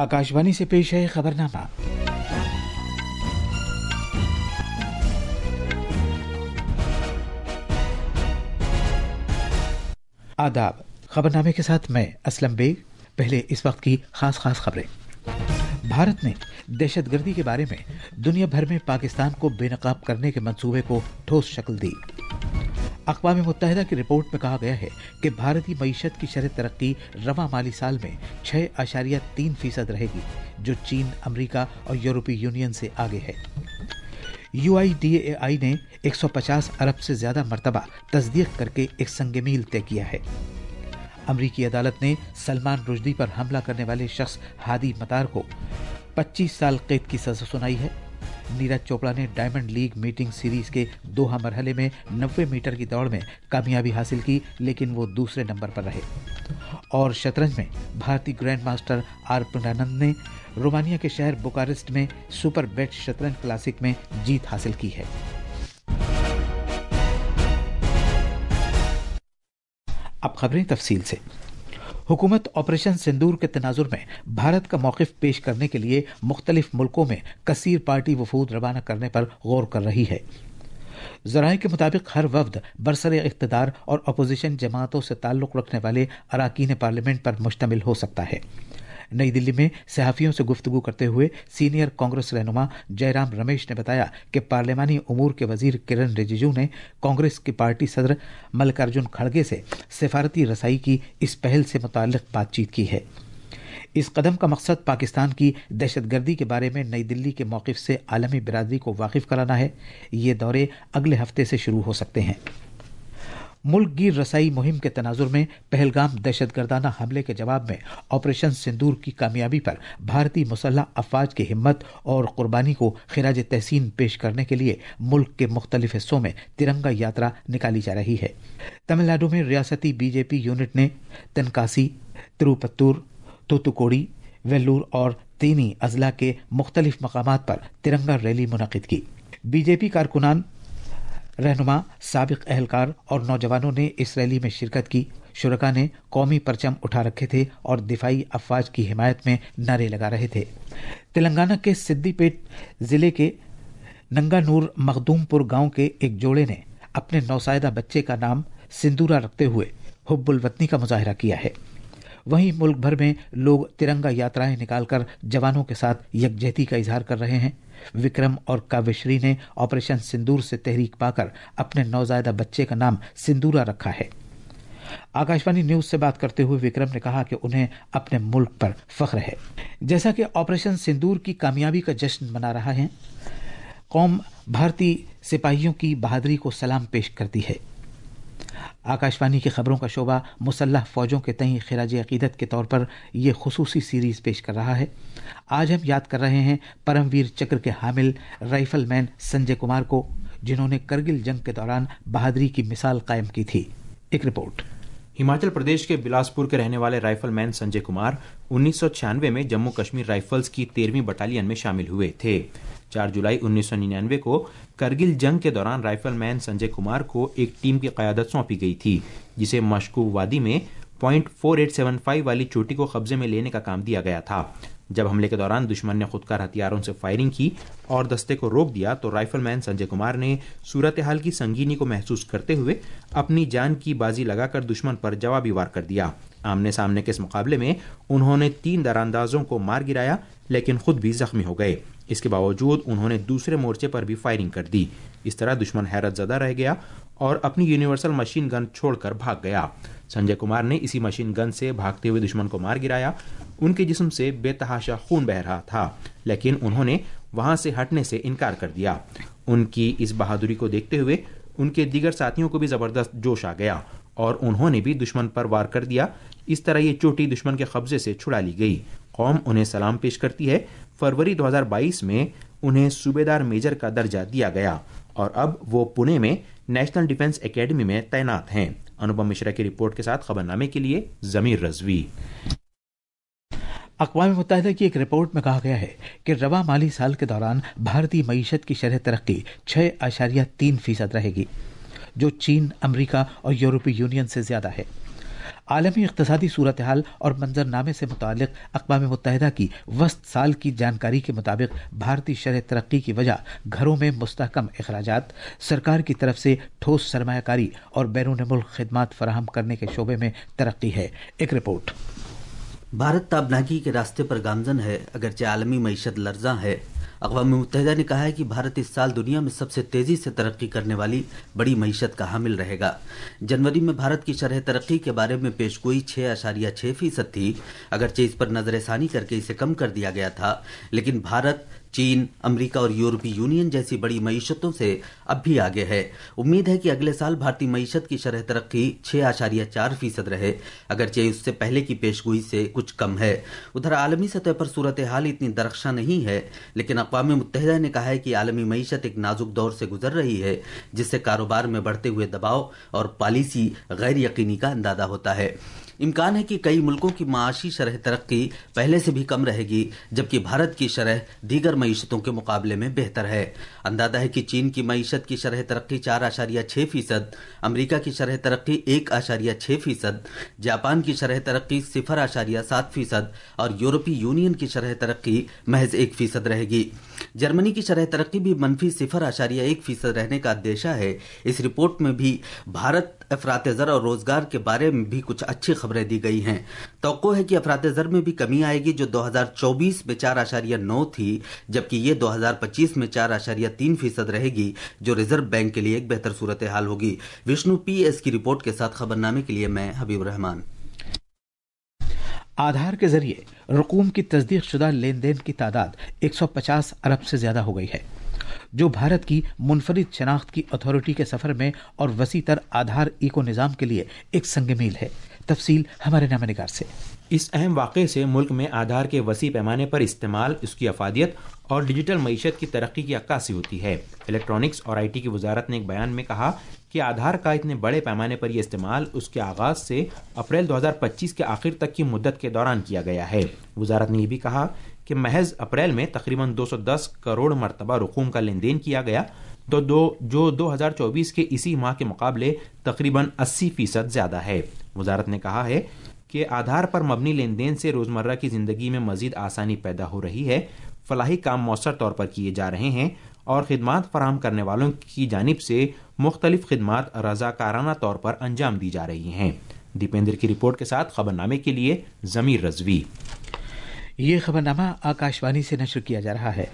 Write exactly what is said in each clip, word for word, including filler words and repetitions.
आकाशवाणी से पेश है खबरनामा। आदाब। खबरनामे के साथ मैं असलम बेग। पहले इस वक्त की खास खास खबरें। भारत ने दहशतगर्दी के बारे में दुनिया भर में पाकिस्तान को बेनकाब करने के मंसूबे को ठोस शक्ल दी। अक़वाम मुत्तहिदा की रिपोर्ट में कहा गया है कि भारतीय मईशत की शरह तरक्की रवा माली साल में छह आशारिया तीन फीसद रहेगी, जो चीन, अमरीका और यूरोपीय यूनियन से आगे है। यू आई डी ए आई ने एक सौ पचास अरब से ज्यादा मरतबा तस्दीक करके एक संग-ए-मील तय किया है। अमरीकी अदालत ने सलमान रुश्दी पर हमला करने वाले शख्स हादी मतार को पच्चीस साल कैद की सजा सुनाई है। नीरज चोपड़ा ने डायमंड लीग मीटिंग सीरीज के दोहा मरहले में नब्बे मीटर की दौड़ में कामयाबी हासिल की, लेकिन वो दूसरे नंबर पर रहे। और शतरंज में भारतीय ग्रैंड मास्टर आर प्रज्ञानंद ने रोमानिया के शहर बुकारेस्ट में सुपर बेट शतरंज क्लासिक में जीत हासिल की है। अब खबरें तफसील से। हुकूमत ऑपरेशन सिंदूर के तनाजुर में भारत का मौक़िफ़ पेश करने के लिए मुख्तलिफ मुल्कों में कसीर पार्टी वफूद रवाना करने पर गौर कर रही है। ज़राए के मुताबिक हर वफ्द बरसर इक़्तिदार और अपोजिशन जमातों से ताल्लुक़ रखने वाले अराकीन पार्लियामेंट पर मुश्तमिल हो सकता है। नई दिल्ली में सहाफ़ियों से गुफ्तगू करते हुए सीनियर कांग्रेस रहनुमा जयराम रमेश ने बताया कि पार्लियामानी उमूर के वजीर किरण रिजिजू ने कांग्रेस की पार्टी सदर मल्लिकार्जुन खड़गे से सिफारती रसाई की इस पहल से मुताल्लिक़ बातचीत की है। इस कदम का मकसद पाकिस्तान की दहशतगर्दी के बारे में नई दिल्ली के मौक़िफ़ से आलमी बिरादरी को वाकिफ़ कराना है। ये दौरे अगले हफ्ते से शुरू हो सकते हैं। मुल्क गिर रसाई मुहिम के तनाजुर में पहलगाम दहशतगर्दाना हमले के जवाब में ऑपरेशन सिंदूर की कामयाबी पर भारतीय मुसल्लह अफवाज की हिम्मत और कुर्बानी को खिराज तहसीन पेश करने के लिए मुल्क के मुख्तलिफ हिस्सों में तिरंगा यात्रा निकाली जा रही है। तमिलनाडु में रियासती बीजेपी यूनिट ने तेनकासी, तिरुपत्तूर, तूतुकुड़ी, वेल्लूर और तेनी अजला के मुख्तलिफ मकामात पर तिरंगा रैली मुनक़िद की। बीजेपी कारकुनान, रहनुमा, साबिक अहलकार और नौजवानों ने इस रैली में शिरकत की। शुरका ने कौमी परचम उठा रखे थे और दिफाई अफवाज की हिमायत में नारे लगा रहे थे। तेलंगाना के सिद्दीपेट जिले के नंगानूर मखदूमपुर गांव के एक जोड़े ने अपने नौसायदा बच्चे का नाम सिंदूरा रखते हुए हुब्बुल वतनी का मुजाहिरा किया है। वहीं मुल्क भर में लोग तिरंगा यात्राएं निकालकर जवानों के साथ यकजहती का इजहार कर रहे हैं। विक्रम और काव्यश्री ने ऑपरेशन सिंदूर से तहरीक पाकर अपने नौजायदा बच्चे का नाम सिंदूरा रखा है। आकाशवाणी न्यूज से बात करते हुए विक्रम ने कहा कि उन्हें अपने मुल्क पर फख्र है। जैसा कि ऑपरेशन सिंदूर की कामयाबी का जश्न मना रहा है, कौम भारतीय सिपाहियों की बहादुरी को सलाम पेश करती है। आकाशवाणी की खबरों का शोबा मुसल्लह फौजों के तई खिराज अकीदत के तौर पर यह खुसूसी सीरीज पेश कर रहा है। आज हम याद कर रहे हैं परमवीर चक्र के हामिल राइफल मैन संजय कुमार को, जिन्होंने करगिल जंग के दौरान बहादुरी की मिसाल कायम की थी। एक रिपोर्ट। हिमाचल प्रदेश के बिलासपुर के रहने वाले राइफलमैन संजय कुमार उन्नीस सौ छियानवे में जम्मू कश्मीर राइफल्स की तेरहवीं बटालियन में शामिल हुए थे। चार जुलाई उन्नीस सौ निन्यानवे को करगिल जंग के दौरान राइफलमैन संजय कुमार को एक टीम की क़यादत सौंपी गई थी, जिसे मशकूक वादी में point four eight seven five वाली चोटी को कब्जे में लेने का काम दिया गया था। जब हमले के दौरान दुश्मन ने खुदकार हथियारों से फायरिंग की और दस्ते को रोक दिया, तो राइफलमैन संजय कुमार ने सूरत हाल की संगीनी को महसूस करते हुए अपनी जान की बाजी लगाकर दुश्मन पर जवाबी वार कर दिया। आमने सामने के इस मुकाबले में उन्होंने तीन दरांदाजों को मार गिराया, लेकिन खुद भी जख्मी हो गए। इसके बावजूद उन्होंने दूसरे मोर्चे पर भी फायरिंग कर दी। इस तरह दुश्मन हैरत ज़दा रह गया और अपनी यूनिवर्सल मशीन गन छोड़कर भाग गया। संजय कुमार ने इसी मशीन गन से भागते हुए दुश्मन को मार गिराया। उनके जिस्म से बेतहाशा खून बह रहा था, लेकिन उन्होंने वहां से हटने से इनकार कर दिया। उनकी इस बहादुरी को देखते हुए उनके दीगर साथियों को भी जबरदस्त जोश आ गया और उन्होंने भी दुश्मन पर वार कर दिया। इस तरह ये चोटी दुश्मन के कब्जे से छुड़ा ली गई। कौम उन्हें सलाम पेश करती है। फरवरी दो हज़ार बाईस में उन्हें सूबेदार मेजर का दर्जा दिया गया और अब वो पुणे में नेशनल डिफेंस एकेडमी में तैनात हैं। अनुपम मिश्रा की रिपोर्ट के साथ खबरनामे के लिए जमीर रजवी। अक़वाम मुत्तहिदा की एक रिपोर्ट में कहा गया है कि रवा माली साल के दौरान भारतीय मईशत की शरह तरक्की छह आशारिया तीन फीसद रहेगी, जो चीन, अमरीका और यूरोपीय यूनियन से ज्यादा है। عالمی اقتصادی صورتحال اور منظرنامے سے متعلق اقوام متحدہ کی وسط سال کی جانکاری کے مطابق بھارتی شرح ترقی کی وجہ گھروں میں مستحکم اخراجات، سرکار کی طرف سے ٹھوس سرمایہ کاری اور بیرون ملک خدمات فراہم کرنے کے شعبے میں ترقی ہے۔ ایک رپورٹ۔ بھارت تابناکی کے راستے پر گامزن ہے، اگرچہ عالمی معیشت لرزاں ہے۔ اقوام متحدہ نے کہا ہے کہ بھارت اس سال دنیا میں سب سے تیزی سے ترقی کرنے والی بڑی معیشت کا حامل رہے گا۔ جنوری میں بھارت کی شرح ترقی کے بارے میں پیشگوئی چھ اشاریہ چھ فیصد تھی، اگرچہ اس پر نظر ثانی کر کے اسے کم کر دیا گیا تھا، لیکن بھارت چین، امریکہ اور یورپی یونین جیسی بڑی معیشتوں سے اب بھی آگے ہے۔ امید ہے کہ اگلے سال بھارتی معیشت کی شرح ترقی چھ اشاریہ چار فیصد رہے، اگرچہ اس سے پہلے کی پیشگوئی سے کچھ کم ہے۔ ادھر عالمی سطح پر صورتحال اتنی درخشاں نہیں ہے، لیکن اقوام متحدہ نے کہا ہے کہ عالمی معیشت ایک نازک دور سے گزر رہی ہے، جس سے کاروبار میں بڑھتے ہوئے دباؤ اور پالیسی غیر یقینی کا اندازہ ہوتا ہے۔ امکان ہے کہ کئی ملکوں کی معاشی شرح ترقی پہلے سے بھی کم رہے گی، جبکہ بھارت کی شرح دیگر معیشتوں کے مقابلے میں بہتر ہے۔ اندازہ ہے کہ چین کی معیشت کی شرح ترقی چار اشاریہ چھ فیصد، امریکہ کی شرح ترقی ایک اشاریہ چھ فیصد، جاپان کی شرح ترقی صفر اشاریہ سات فیصد اور یورپی یونین کی شرح ترقی محض ایک فیصد رہے گی۔ جرمنی کی شرح ترقی بھی منفی صفر اشاریہ ایک فیصد رہنے کا اندیشہ ہے۔ اس رپورٹ میں بھی بھارت افراط زر اور روزگار کے بارے میں بھی کچھ اچھی خبریں دی گئی ہیں۔ توقع ہے کہ افراط زر میں بھی کمی آئے گی، جو دو ہزار چوبیس میں چار اشاریہ نو تھی، جبکہ یہ دو ہزار پچیس میں چار اشاریہ تین فیصد رہے گی، جو ریزرو بینک کے لیے ایک بہتر صورتحال ہوگی۔ وشنو پی ایس کی رپورٹ کے ساتھ خبرنامے کے لیے میں حبیب الرحمان۔ آدھار کے ذریعے رقوم کی تصدیق شدہ لین دین کی تعداد ایک سو پچاس ارب سے زیادہ ہو گئی ہے، جو بھارت کی منفرد شناخت کی اتھارٹی کے سفر میں اور وسیع تر آدھار ایکو نظام کے لیے ایک سنگ میل ہے۔ تفصیل ہمارے نامہ نگار سے۔ اس اہم واقعے سے ملک میں آدھار کے وسیع پیمانے پر استعمال، اس کی افادیت اور ڈیجیٹل معیشت کی ترقی کی عکاسی ہوتی ہے۔ الیکٹرانکس اور آئی ٹی کی وزارت نے ایک بیان میں کہا کہ آدھار کا اتنے بڑے پیمانے پر یہ استعمال اس کے آغاز سے اپریل دو ہزار پچیس کے آخر تک کی مدت کے دوران کیا گیا ہے۔ وزارت نے یہ بھی کہا کہ محض اپریل میں تقریباً دو سو دس کروڑ مرتبہ رقوم کا لین دین کیا گیا، تو دو جو دو ہزار چوبیس کے اسی ماہ کے مقابلے تقریباً اسی فیصد زیادہ ہے۔ وزارت نے کہا ہے کہ آدھار پر مبنی لین دین سے روزمرہ کی زندگی میں مزید آسانی پیدا ہو رہی ہے، فلاحی کام مؤثر طور پر کیے جا رہے ہیں اور خدمات فراہم کرنے والوں کی جانب سے مختلف خدمات رضاکارانہ طور پر انجام دی جا رہی ہیں۔ دیپیندر کی رپورٹ کے ساتھ خبرنامے کے لیے ضمیر رضوی۔ یہ خبرنامہ آکاشوانی سے نشر کیا جا رہا ہے۔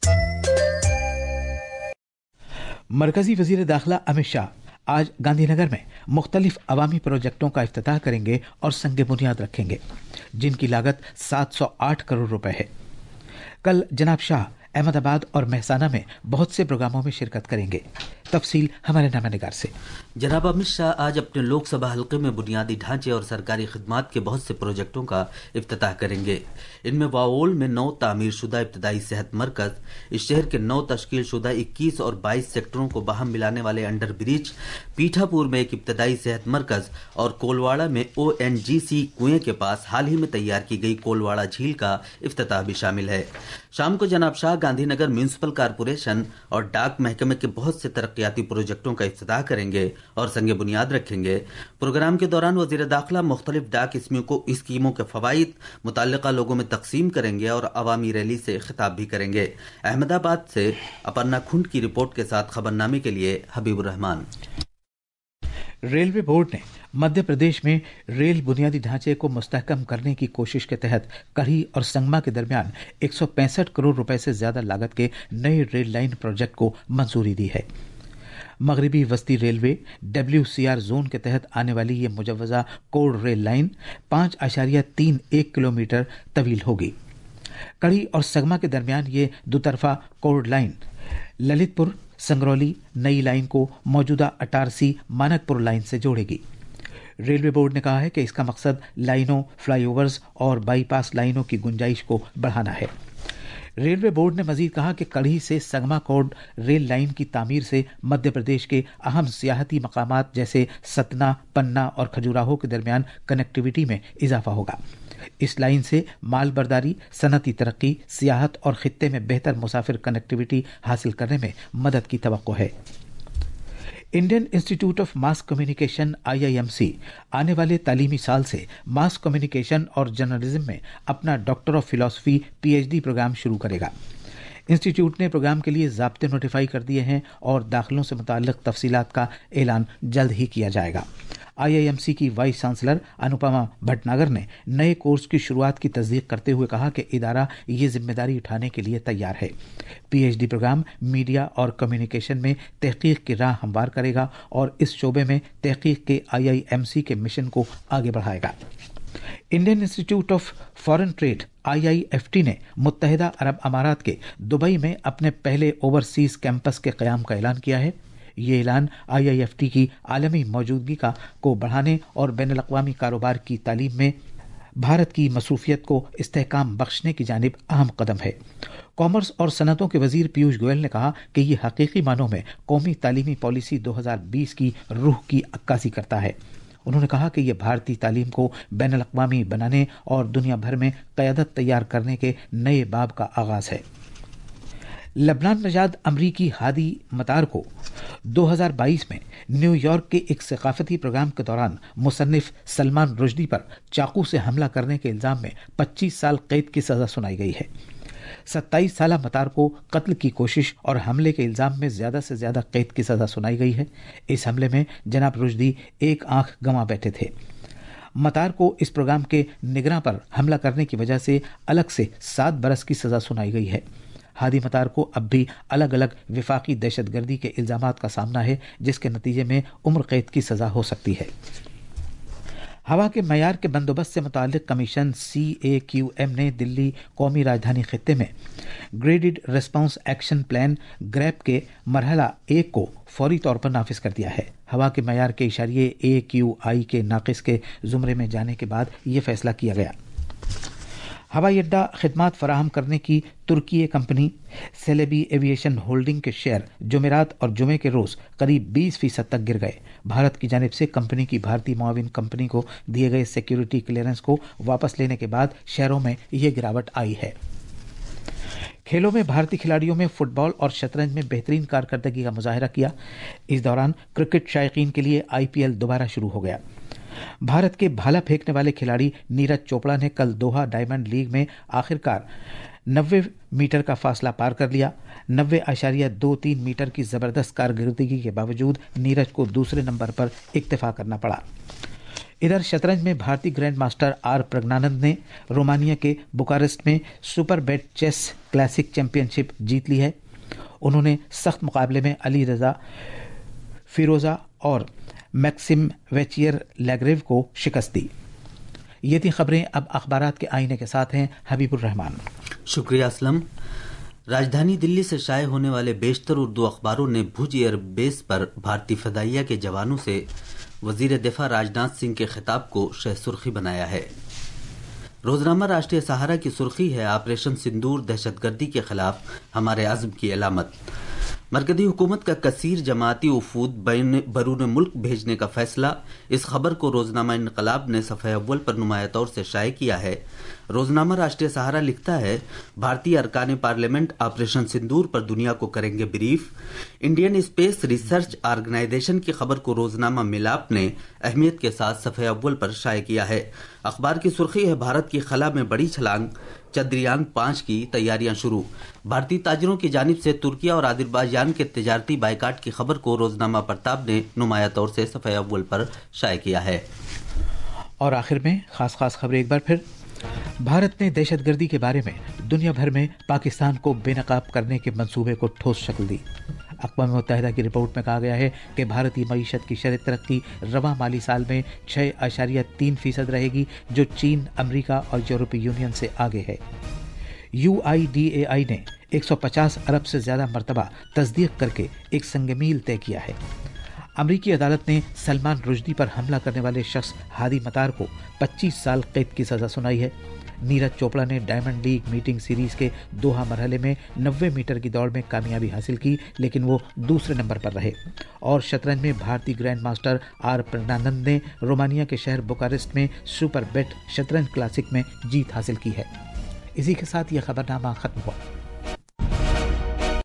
مرکزی وزیر داخلہ امت شاہ آج گاندھی نگر میں مختلف عوامی پروجیکٹوں کا افتتاح کریں گے اور سنگ بنیاد رکھیں گے، جن کی لاگت سات سو آٹھ کروڑ روپے ہے۔ کل جناب شاہ احمد آباد اور مہسانہ میں بہت سے پروگراموں میں شرکت کریں گے۔ تفصیل ہمارے نامہ نگار سے۔ جناب امت شاہ آج اپنے لوک سبھا حلقے میں بنیادی ڈھانچے اور سرکاری خدمات کے بہت سے پروجیکٹوں کا افتتاح کریں گے۔ ان میں واول میں نو تعمیر شدہ ابتدائی صحت مرکز، اس شہر کے نو تشکیل شدہ اکیس اور بائیس سیکٹروں کو باہم ملانے والے انڈر برج، پیٹھا پور میں ایک ابتدائی صحت مرکز اور کولواڑہ میں او این جی سی کنویں کے پاس حال ہی میں تیار کی گئی کولواڑہ جھیل کا افتتاح بھی شامل ہے۔ شام کو جناب Shah Gandhinagar municipal corporation اور ڈاک محکمے کے بہت سے ترقیاتی پروجیکٹوں کا افتتاح کریں گے اور سنگ بنیاد رکھیں گے۔ پروگرام کے دوران وزیر داخلہ مختلف ڈاک اسکیموں کے فوائد متعلقہ لوگوں میں تقسیم کریں گے اور عوامی ریلی سے خطاب بھی کریں گے۔ احمد آباد سے اپرنا کھنڈ کی رپورٹ کے ساتھ خبرنامے کے لیے حبیب الرحمان۔ ریلوے بورڈ نے مدھیہ پردیش میں ریل بنیادی ڈھانچے کو مستحکم کرنے کی کوشش کے تحت کڑھی اور سنگما کے درمیان ایک سو پینسٹھ کروڑ روپے سے زیادہ لاگت کے نئے ریل لائن پروجیکٹ کو منظوری دی ہے۔ مغربی وسطی railway W C R zone کے تحت آنے والی یہ مجوزہ کوڈ ریل لائن پانچ اشاریہ تین ایک کلو میٹر طویل ہوگی۔ کڑھی اور سنگما کے درمیان یہ دو طرفہ کوڈ لائن للت پور سنگرولی نئی لائن کو موجودہ اٹارسی مانک پور لائن سے جوڑے گی۔ ریلوے بورڈ نے کہا ہے کہ اس کا مقصد لائنوں، فلائی اوورز اور بائی پاس لائنوں کی گنجائش کو بڑھانا ہے۔ ریلوے بورڈ نے مزید کہا کہ کڑھی سے سنگما کوڈ ریل لائن کی تعمیر سے مدھیہ پردیش کے اہم سیاحتی مقامات جیسے ستنا، پنا اور کھجوراہو کے درمیان کنیکٹیویٹی میں اضافہ ہوگا۔ اس لائن سے مال برداری، صنعتی ترقی، سیاحت اور خطے میں بہتر مسافر کنیکٹیویٹی حاصل کرنے میں مدد کی توقع ہے۔ Indian Institute of Mass Communication I I M C आने वाले तालीमी साल से मास कम्युनिकेशन और जर्नलिज्म में अपना doctor of philosophy P H D program शुरू करेगा। इंस्टीट्यूट ने प्रोग्राम के लिए ज़ाब्ते नोटिफाई कर दिए हैं और दाखिलों से मुताल्लिक तफसीलात का ऐलान जल्द ही किया जाएगा। आई आई एम सी की वाइस चांसलर अनुपमा भटनागर ने नए कोर्स की शुरुआत की तस्दीक करते हुए कहा कि इदारा ये जिम्मेदारी उठाने के लिए तैयार है। P H D program media और कम्युनिकेशन में तहकीक की राह हमवार करेगा और इस शोबे में तहकीक के आई आई एम सी के मिशन को आगे बढ़ाएगा। Indian Institute of Foreign Trade I I F T ने मुत्तहिदा अरब अमारात के दुबई में अपने पहले ओवरसीज कैंपस के क़याम का ऐलान किया है। ये ऐलान आई आई एफ टी की आलमी मौजूदगी का को बढ़ाने और बैनुल अक़वामी कारोबार की तालीम में भारत की मसरूफियत को इस्तेहकाम बख्शने की जानिब अहम कदम है। कॉमर्स और सनतों के वजीर पीयूष गोयल ने कहा कि ये हकीकी मानों में कौमी तालीमी पॉलिसी दो हज़ार बीस की रूह की अक्कासी करता है। उन्होंने कहा कि यह भारतीय तालीम को बैनुल अक़वामी बनाने और दुनिया भर में क़यादत तैयार करने के नए बाब का आगाज है। लबनान नजाद अमरीकी हादी मतार को दो हज़ार बाईस में न्यूयॉर्क के एक सकाफती प्रोग्राम के दौरान मुसन्निफ सलमान रुश्दी पर चाकू से हमला करने के इल्जाम में पच्चीस साल कैद की सजा सुनाई गई है। सत्ताईस साल मतार को कत्ल की कोशिश और हमले के इल्जाम में ज्यादा से ज्यादा कैद की सजा सुनाई गई है। इस हमले में जनाब रुश्दी एक आंख गंवा बैठे थे। मतार को इस प्रोग्राम के निगरां पर हमला करने की वजह से अलग से सात बरस की सजा सुनाई गई है। हादी मतार को अब भी अलग अलग विफाकी दहशतगर्दी के इल्जामात का सामना है, जिसके नतीजे में उम्र कैद की सजा हो सकती है। हवा के मयार के बंदोबस्त से मुताल्लिक commission C A Q M ने दिल्ली कौमी राजधानी खित्ते में graded response action plan GRAP के मरहला एक को फौरी तौर पर नाफिज कर दिया है। हवा के मयार के इशारिये ए क्यू आई के नाकिस के जुमरे में जाने के बाद ये फैसला किया गया। हवाई अड्डा खिदमात फराहम करने की तुर्की कंपनी सेलेबी एविएशन होल्डिंग के शेयर जुमेरात और जुमे के रोज करीब बीस फीसद तक गिर गए। भारत की जानिब से कंपनी की भारतीय मुआविन कंपनी को दिए गए सिक्योरिटी क्लियरेंस को वापस लेने के बाद शेयरों में ये गिरावट आई है। खेलों में भारतीय खिलाड़ियों में फुटबॉल और शतरंज में बेहतरीन कारकर्दगी का मुजाहिरा किया। इस दौरान क्रिकेट शायकीन के लिए आई पी एल दोबारा शुरू हो गया। भारत के भाला फेंकने वाले खिलाड़ी नीरज चोपड़ा ने कल दोहा डायमंड लीग में आखिरकार नब्बे मीटर का फासला पार कर लिया। नब्बे आशारिया दो तीन मीटर की जबरदस्त कारकर्दगी के बावजूद नीरज को दूसरे नंबर पर इक्तफा करना पड़ा। इधर शतरंज में भारतीय ग्रैंड मास्टर आर प्रज्ञानंद ने रोमानिया के बुकारेस्ट में Super Bet Chess Classic championship जीत ली है। उन्होंने सख्त मुकाबले में अली रजा फिरोजा और मैक्सिम वेचियर लैग्रेव को शिकस्त दी। ये थी खबरें। अब अखबारात के आईने के साथ हैं हबीबुर रहमान। शुक्रिया असलम। राजधानी दिल्ली से शाये होने वाले बेशतर उर्दू अखबारों ने भुज एयर बेस पर भारतीय फदाइया के जवानों से वजीर दिफा राजनाथ सिंह के खिताब को शह सुर्खी बनाया है। रोजनामा राष्ट्रीय सहारा की सुर्खी है, ऑपरेशन सिंदूर दहशतगर्दी के खिलाफ हमारे अज़्म की अलामत। मरकजी हुकूमत का कसीर जमाती वफूद बरून मुल्क भेजने का फैसला। इस खबर को रोजनामा इनकलाब ने सफ़े अव्वल पर नुमाया तौर से शाये किया है। रोजनामा राष्ट्रीय सहारा लिखता है, भारतीय अरकान पार्लियामेंट ऑपरेशन सिंदूर पर दुनिया को करेंगे brief. Indian Space Research Organisation की खबर को रोजनामा मिलाप ने अहमियत के साथ सफ़े अव्वल पर शाये किया है। अखबार की सुर्खी है, भारत की खला में बड़ी छलांग, चंद्रयान पाँच की तैयारियां शुरू। भारतीय ताजरों की जानिब से तुर्की और आज़रबाईजान के तिजारती बाइकाट की खबर को रोजनामा प्रताप ने नुमाया तौर से सफ़े अव्वल पर शाये किया है। और आखिर में खास खास खबरें एक बार फिर। भारत ने दहशतगर्दी के बारे में दुनिया भर में पाकिस्तान को बेनकाब करने के मंसूबे को ठोस शक्ल दी। अक़वाम मुत्तहिदा की रिपोर्ट में कहा गया है कि भारतीय मईशत की शरह तरक्की रवां माली साल में छः आशारिया तीन फीसद रहेगी, जो चीन, अमरीका और यूरोपीय यूनियन से आगे है। यू आई डी ए आई ने एक सौ पचास अरब से ज़्यादा मरतबा तस्दीक करके एक संगमील तय किया है। अमरीकी अदालत ने सलमान रुश्दी पर हमला करने वाले शख्स हादी मतार को पच्चीस साल कैद की सज़ा सुनाई है। नीरज चोपड़ा ने डायमंड लीग मीटिंग सीरीज के दोहा मरहले में नब्बे मीटर की दौड़ में कामयाबी हासिल की, लेकिन वो दूसरे नंबर पर रहे। और शतरंज में भारतीय ग्रैंड मास्टर आर प्रज्ञानंद ने रोमानिया के शहर बुकारेस्ट में सुपर बेट शतरंज क्लासिक में जीत हासिल की है। इसी के साथ यह खबरनामा खत्म हुआ।